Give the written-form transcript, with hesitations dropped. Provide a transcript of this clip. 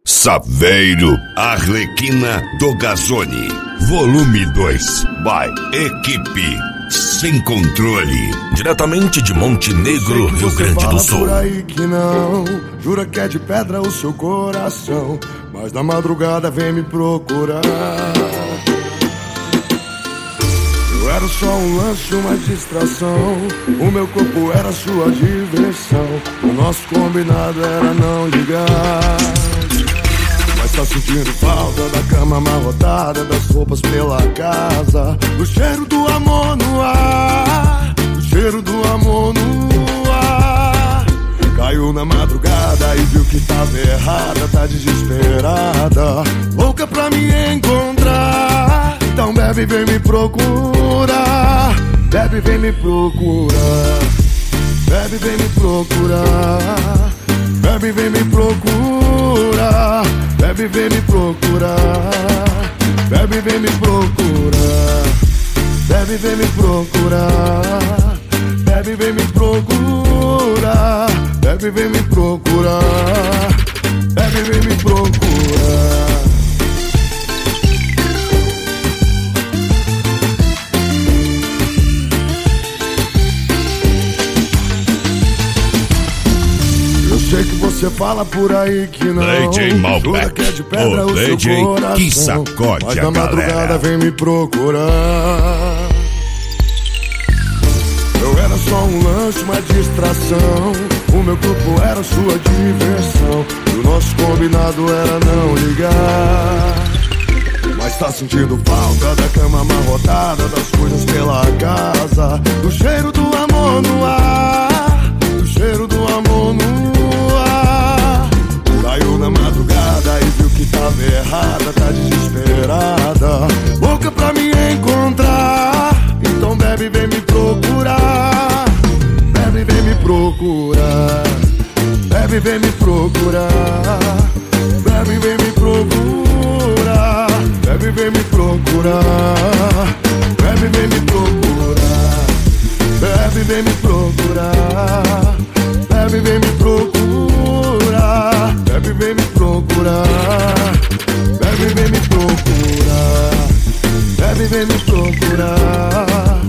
Saveiro Arlequina do Gazzoni, volume 2, by Equipe Sem Controle, diretamente de Montenegro, Rio Grande do Sul. Por aí que não, jura que é de pedra o seu coração, mas na madrugada vem me procurar. Eu era só um lance, uma distração, o meu corpo era sua diversão, o nosso combinado era não ligar. Mas tá sentindo falta da cama amarrotada, das roupas pela casa, do cheiro do amor no ar, do cheiro do amor no ar. Caiu na madrugada e viu que tava errada, tá desesperada, louca pra me encontrar. Então bebe, vem me procurar, bebe, vem me procurar, bebe, vem me procurar, bebe, vem me procurar, bebe, vem me procurar, bebe, vem me procurar, bebe, vem me procurar, bebe, vem me procurar, bebe, vem me procurar, bebe, vem me procurar. Sei que você fala por aí que não, DJ jura que é de pedra o o DJ seu coração, que sacode mas a na madrugada galera. vem me procurar. Eu era só um lanche, uma distração, o meu corpo era sua diversão, e o nosso combinado era não ligar. Mas tá sentindo falta da cama amarrotada, das coisas pela casa, do cheiro do amor no ar, do cheiro do amor no ar. Caiu na madrugada e viu que tava errada, tá desesperada, louca pra me encontrar. Então bebe, vem me procurar, bebe, vem me procurar, bebe, vem me procurar, bebe, vem me procurar, bebe, vem me procurar, bebe, vem me procurar, bebe, vem me procurar, bebe, vem me procurar, bebe, vem me procurar, bebe, vem me procurar, bebe, vem me procurar,